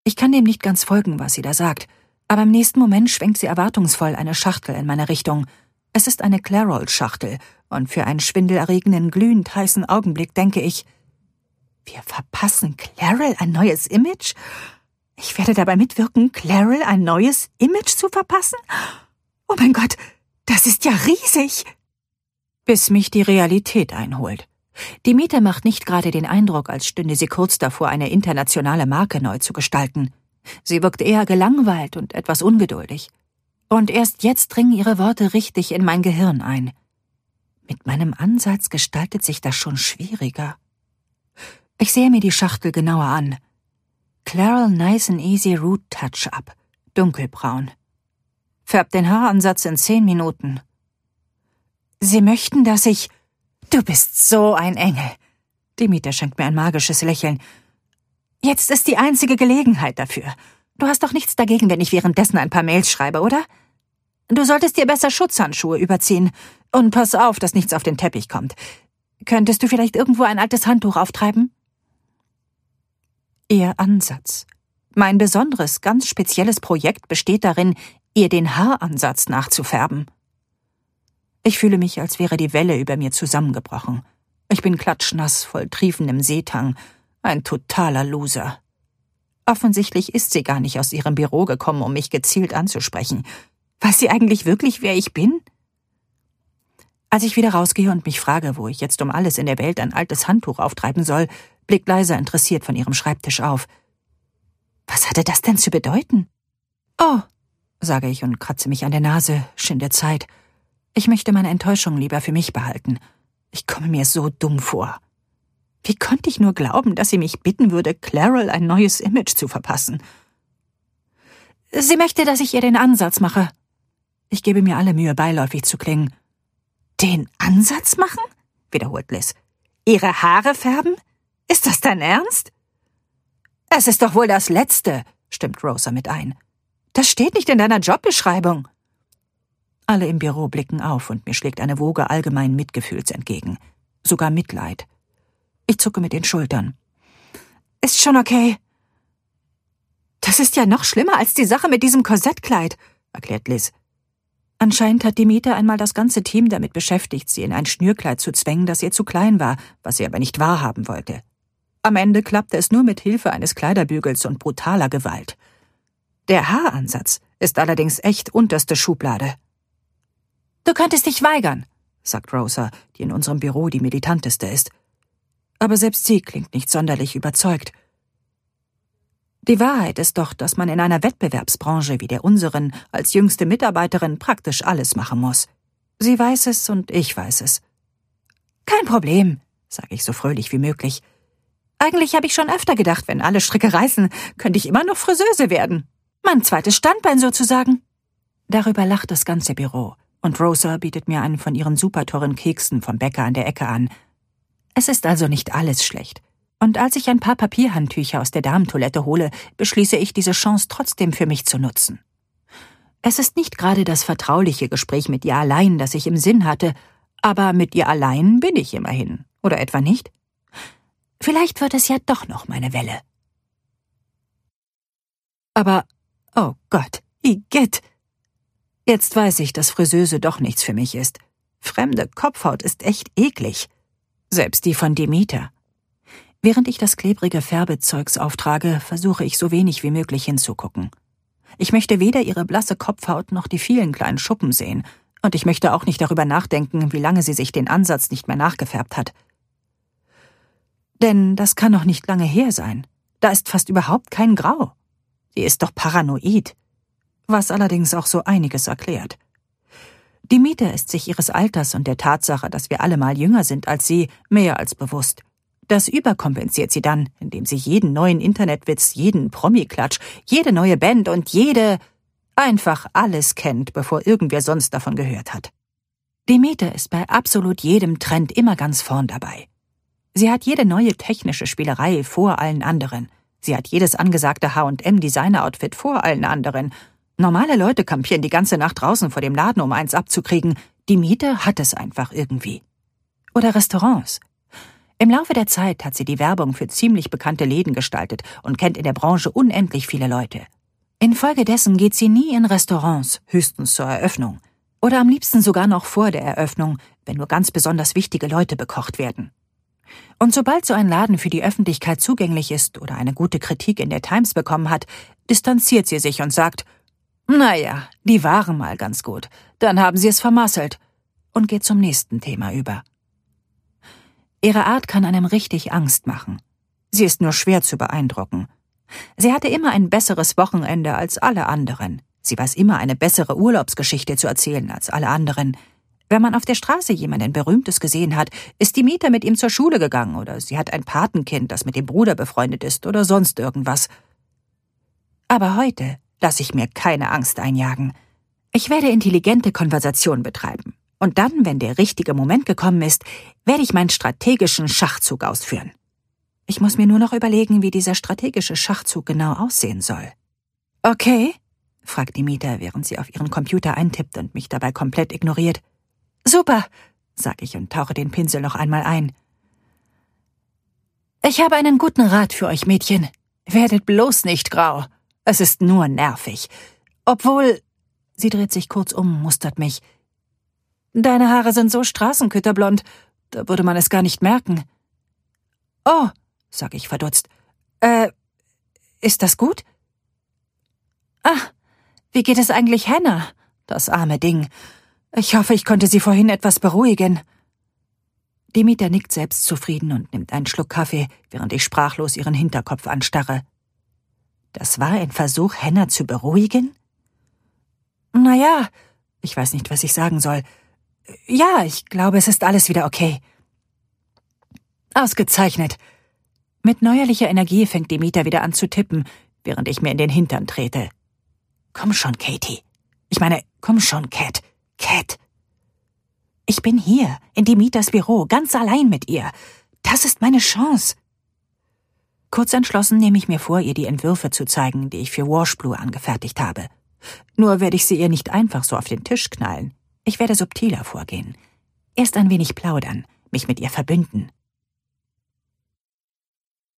Ich kann dem nicht ganz folgen, was sie da sagt, aber im nächsten Moment schwenkt sie erwartungsvoll eine Schachtel in meine Richtung. Es ist eine Clairol-Schachtel, und für einen schwindelerregenden, glühend heißen Augenblick denke ich, wir verpassen Clairol ein neues Image? Ich werde dabei mitwirken, Clairol ein neues Image zu verpassen? Oh mein Gott, das ist ja riesig! Bis mich die Realität einholt. Demeter macht nicht gerade den Eindruck, als stünde sie kurz davor, eine internationale Marke neu zu gestalten. Sie wirkt eher gelangweilt und etwas ungeduldig. Und erst jetzt dringen ihre Worte richtig in mein Gehirn ein. Mit meinem Ansatz gestaltet sich das schon schwieriger. Ich sehe mir die Schachtel genauer an. Clairol Nice and Easy Root Touch-Up. Dunkelbraun. Färbt den Haaransatz in 10 Minuten. Sie möchten, dass ich... Du bist so ein Engel. Demeter schenkt mir ein magisches Lächeln. Jetzt ist die einzige Gelegenheit dafür. Du hast doch nichts dagegen, wenn ich währenddessen ein paar Mails schreibe, oder? Du solltest dir besser Schutzhandschuhe überziehen. Und pass auf, dass nichts auf den Teppich kommt. Könntest du vielleicht irgendwo ein altes Handtuch auftreiben? Ihr Ansatz. Mein besonderes, ganz spezielles Projekt besteht darin, ihr den Haaransatz nachzufärben. Ich fühle mich, als wäre die Welle über mir zusammengebrochen. Ich bin klatschnass, voll triefendem Seetang. Ein totaler Loser. Offensichtlich ist sie gar nicht aus ihrem Büro gekommen, um mich gezielt anzusprechen. Weiß sie eigentlich wirklich, wer ich bin? Als ich wieder rausgehe und mich frage, wo ich jetzt um alles in der Welt ein altes Handtuch auftreiben soll, blickt Liza interessiert von ihrem Schreibtisch auf. Was hatte das denn zu bedeuten? Oh, sage ich und kratze mich an der Nase, schinde Zeit. Ich möchte meine Enttäuschung lieber für mich behalten. Ich komme mir so dumm vor. Wie konnte ich nur glauben, dass sie mich bitten würde, Clairol ein neues Image zu verpassen? Sie möchte, dass ich ihr den Ansatz mache. Ich gebe mir alle Mühe, beiläufig zu klingen. Den Ansatz machen? Wiederholt Liz. Ihre Haare färben? Ist das dein Ernst? Es ist doch wohl das Letzte, stimmt Rosa mit ein. Das steht nicht in deiner Jobbeschreibung. Alle im Büro blicken auf und mir schlägt eine Woge allgemeinen Mitgefühls entgegen. Sogar Mitleid. Ich zucke mit den Schultern. Ist schon okay. Das ist ja noch schlimmer als die Sache mit diesem Korsettkleid, erklärt Liz. Anscheinend hat Demeter einmal das ganze Team damit beschäftigt, sie in ein Schnürkleid zu zwängen, das ihr zu klein war, was sie aber nicht wahrhaben wollte. Am Ende klappte es nur mit Hilfe eines Kleiderbügels und brutaler Gewalt. Der Haaransatz ist allerdings echt unterste Schublade. Du könntest dich weigern, sagt Rosa, die in unserem Büro die militanteste ist. Aber selbst sie klingt nicht sonderlich überzeugt. Die Wahrheit ist doch, dass man in einer Wettbewerbsbranche wie der unseren als jüngste Mitarbeiterin praktisch alles machen muss. Sie weiß es und ich weiß es. Kein Problem, sage ich so fröhlich wie möglich. Eigentlich habe ich schon öfter gedacht, wenn alle Stricke reißen, könnte ich immer noch Friseuse werden. Mein zweites Standbein sozusagen. Darüber lacht das ganze Büro. Und Rosa bietet mir einen von ihren super teuren Keksen vom Bäcker an der Ecke an. Es ist also nicht alles schlecht. Und als ich ein paar Papierhandtücher aus der Damentoilette hole, beschließe ich, diese Chance trotzdem für mich zu nutzen. Es ist nicht gerade das vertrauliche Gespräch mit ihr allein, das ich im Sinn hatte, aber mit ihr allein bin ich immerhin. Oder etwa nicht? Vielleicht wird es ja doch noch meine Welle. Aber, oh Gott, Igitt! Jetzt weiß ich, dass Friseuse doch nichts für mich ist. Fremde Kopfhaut ist echt eklig. Selbst die von Demeter. Während ich das klebrige Färbezeugs auftrage, versuche ich so wenig wie möglich hinzugucken. Ich möchte weder ihre blasse Kopfhaut noch die vielen kleinen Schuppen sehen. Und ich möchte auch nicht darüber nachdenken, wie lange sie sich den Ansatz nicht mehr nachgefärbt hat. Denn das kann noch nicht lange her sein. Da ist fast überhaupt kein Grau. Sie ist doch paranoid. Was allerdings auch so einiges erklärt. Demeter ist sich ihres Alters und der Tatsache, dass wir alle mal jünger sind als sie, mehr als bewusst. Das überkompensiert sie dann, indem sie jeden neuen Internetwitz, jeden Promi-Klatsch, jede neue Band und einfach alles kennt, bevor irgendwer sonst davon gehört hat. Demeter ist bei absolut jedem Trend immer ganz vorn dabei. Sie hat jede neue technische Spielerei vor allen anderen. Sie hat jedes angesagte H&M-Designer-Outfit vor allen anderen. Normale Leute kampieren die ganze Nacht draußen vor dem Laden, um eins abzukriegen. Demeter hat es einfach irgendwie. Oder Restaurants. Im Laufe der Zeit hat sie die Werbung für ziemlich bekannte Läden gestaltet und kennt in der Branche unendlich viele Leute. Infolgedessen geht sie nie in Restaurants, höchstens zur Eröffnung. Oder am liebsten sogar noch vor der Eröffnung, wenn nur ganz besonders wichtige Leute bekocht werden. Und sobald so ein Laden für die Öffentlichkeit zugänglich ist oder eine gute Kritik in der Times bekommen hat, distanziert sie sich und sagt, »Naja, die waren mal ganz gut, dann haben sie es vermasselt« und geht zum nächsten Thema über. Ihre Art kann einem richtig Angst machen. Sie ist nur schwer zu beeindrucken. Sie hatte immer ein besseres Wochenende als alle anderen. Sie weiß immer eine bessere Urlaubsgeschichte zu erzählen als alle anderen. Wenn man auf der Straße jemanden Berühmtes gesehen hat, ist die Mieter mit ihm zur Schule gegangen oder sie hat ein Patenkind, das mit dem Bruder befreundet ist oder sonst irgendwas. Aber heute lasse ich mir keine Angst einjagen. Ich werde intelligente Konversation betreiben. Und dann, wenn der richtige Moment gekommen ist, werde ich meinen strategischen Schachzug ausführen. Ich muss mir nur noch überlegen, wie dieser strategische Schachzug genau aussehen soll. »Okay?« fragt die Mieter, während sie auf ihren Computer eintippt und mich dabei komplett ignoriert. »Super«, sag ich und tauche den Pinsel noch einmal ein. »Ich habe einen guten Rat für euch Mädchen. Werdet bloß nicht grau. Es ist nur nervig. Obwohl...« Sie dreht sich kurz um, mustert mich. »Deine Haare sind so straßenkütterblond, da würde man es gar nicht merken.« »Oh«, sag ich verdutzt. Ist das gut?« »Ah, wie geht es eigentlich Hannah? Das arme Ding. Ich hoffe, ich konnte sie vorhin etwas beruhigen.« Die Mieter nickt selbstzufrieden und nimmt einen Schluck Kaffee, während ich sprachlos ihren Hinterkopf anstarre. Das war ein Versuch, Hannah zu beruhigen? »Naja, ich weiß nicht, was ich sagen soll. Ja, ich glaube, es ist alles wieder okay.« »Ausgezeichnet.« Mit neuerlicher Energie fängt die Mieter wieder an zu tippen, während ich mir in den Hintern trete. »Komm schon, Katie. Ich meine, komm schon, Cat. Cat. Ich bin hier, in die Mieters Büro, ganz allein mit ihr. Das ist meine Chance.« Kurz entschlossen nehme ich mir vor, ihr die Entwürfe zu zeigen, die ich für Washblue angefertigt habe. Nur werde ich sie ihr nicht einfach so auf den Tisch knallen. Ich werde subtiler vorgehen. Erst ein wenig plaudern, mich mit ihr verbünden.